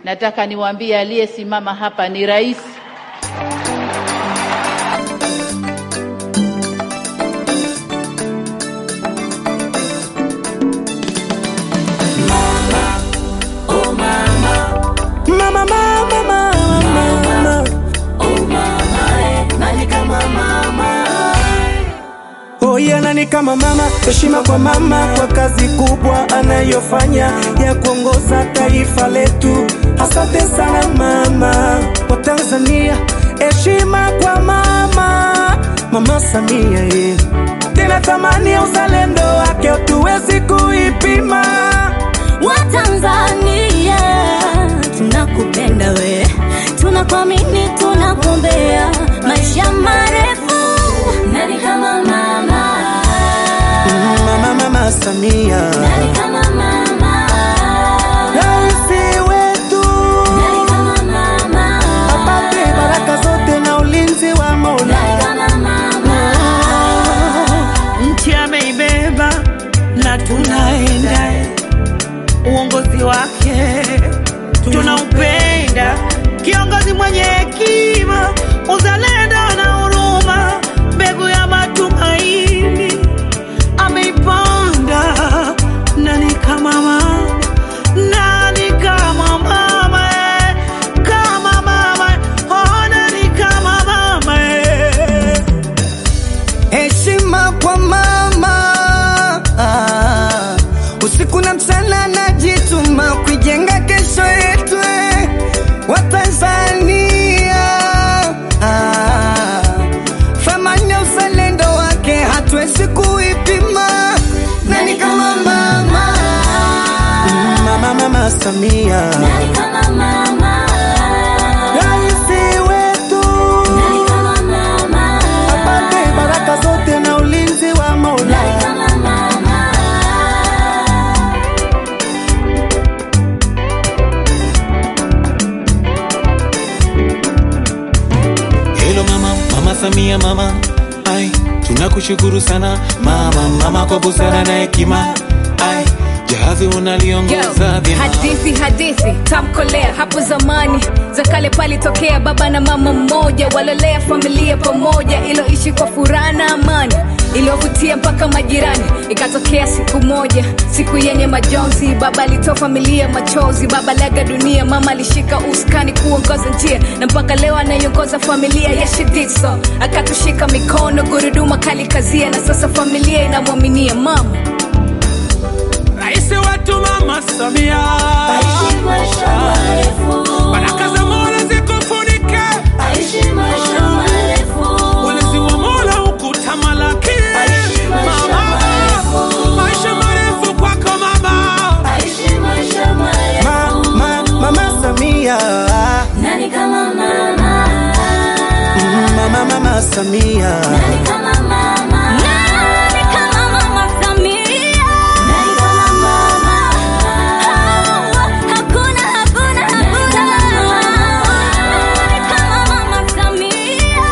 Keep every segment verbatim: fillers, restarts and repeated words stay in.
nataka niwaambie aliyesimama hapa ni rais. Mama, mama, mama, mama, oh mama, nani kama mama? Oh yeah, nani kama mama? Heshima kwa mama kwa kazi kubwa anayofanya ya kuongoza taifa letu. Asante sana mama wa Tanzania. Heshima kwa mama, Mama Samia yeah. Tena thamani ya uzalendo wake hatuwezi kuipima. Wa Tanzania tunakupenda we, tunakuamini, tunakuombea maisha marefu. Nani kama mama? Mama, Mama Samia. Nani kama mama? Raisi wetu. Nani kama mama? Apate baraka zote na ulinzi wa Mola. Nani kama mama? Nchi ameibeba na tunaenda, uongozi wake tunaupenda, kiongozi mwenye hekima, uzalendo na huruma, mbegu ya matumaini ameipanda. Nani kama mama? Nani kama mama? Kama mama, oh nani kama mama? Heshima kwa mama, ah, usiku na mchana najituma kujenga kesho yetu wa Tanzania. Ah, thamani ya uzalendo wake hatuwezi kuipima. Nani kama mama? Mama, Mama Samia. Nani kama mama? Raisi wetu. Nani kama mama? Apate baraka zote na ulinzi wa Mola. Nani kama mama? Hello mama, Mama Samia mama. Ai, tunakushukuru sana mama, mama kwa busara na hekima. Ai, jahazi unaliongoza vyema. Hadithi hadithi tamkolea hapo zamani za kale palitokea baba na mama mmoja, walolea familia pamoja iloishi kwa furaha na amani, iliyovutia mpaka majirani. Ikatokea siku moja, siku yenye majonzi, baba alitoa familia machozi. Baba laga dunia, mama alishika uskani kuongoza njia, na mpaka leo anaiongoza familia ya Shidiso. Akatushika mikono, guruduma kali kazia, na sasa familia inamwaminia mama. Raisi wetu Mama Samia, Aishi maisha marefu. baraka za Mola zikufunike. Aishi maisha marefu. Ulinzi wa Mola ukutamalaki. Aishi maisha marefu. Maisha marefu kwako mama. Aishi maisha marefu. Ma, ma, Mama Samia. Nani kama mama? Mama, Mama Samia. Nani kama mama? Nani kama Mama Samia? Nani kama mama? Hakuna, hakuna, hakuna. Nani kama Mama Samia?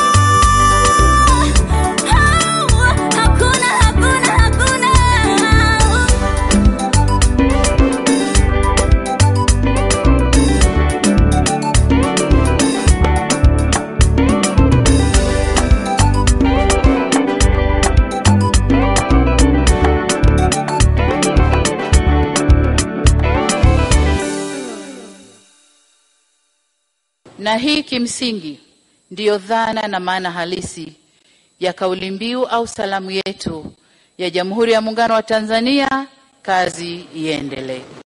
Hakuna, hakuna, hakuna. Na hii kimsingi ndiyo dhana na maana halisi ya kauli mbiu au salamu yetu ya Jamhuri ya Muungano wa Tanzania, kazi iendelee.